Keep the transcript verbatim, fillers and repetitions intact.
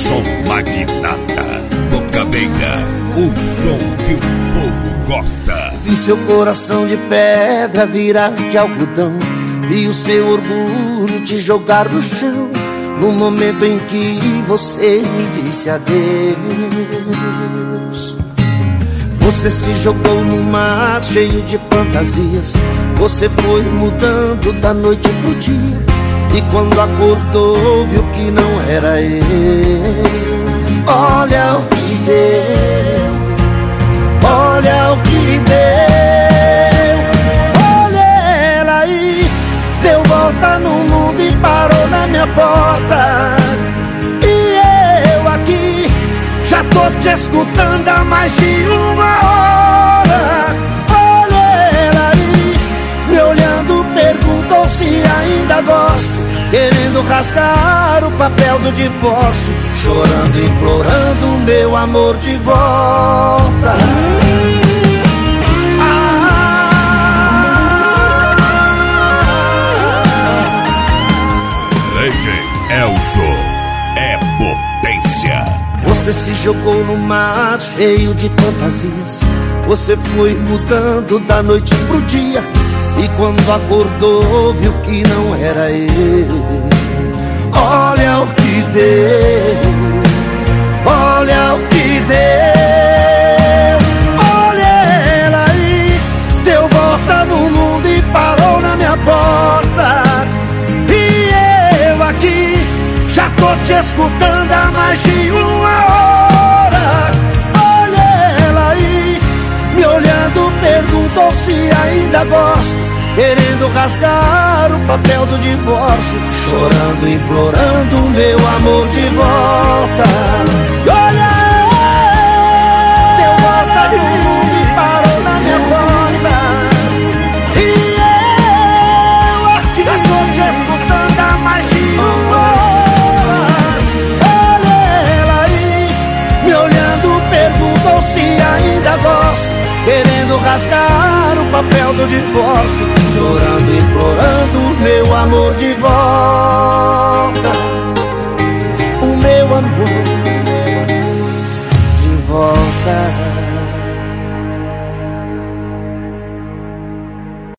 Som Magnata. Bocabeira, o som que o povo gosta. Vi seu coração de pedra virar de algodão, vi o seu orgulho te jogar no chão, no momento em que você me disse adeus. Você se jogou no mar cheio de fantasias, você foi mudando da noite pro dia, e quando acordou viu que não era eu. Olha o que deu, olha o que deu. Olha ela aí, deu volta no mundo e parou na minha porta. E eu aqui, já tô te escutando há mais de uma hora. Olha ela aí, me olhando, perguntou se ainda gosto, querendo rasgar o papel do divórcio, chorando, implorando meu amor de volta. D J Elzo é potência. Você se jogou no mar cheio de fantasias, você foi mudando da noite pro dia, e quando acordou viu que não era eu. Olha o que deu, olha o que deu. Olha ela aí, deu volta no mundo e parou na minha porta. E eu aqui, já tô te escutando há mais de uma hora. Olha ela aí, me olhando, perguntou se ainda gosto, querendo rasgar o papel do divórcio, chorando, implorando meu amor de volta. E olha, deu volta no mundo e parou na minha porta. E eu aqui, já tô te escutando há mais de uma hora. Olha ela aí, me olhando, perguntou se ainda gosto, querendo rasgar o papel do divórcio, chorando, implorando meu amor de volta.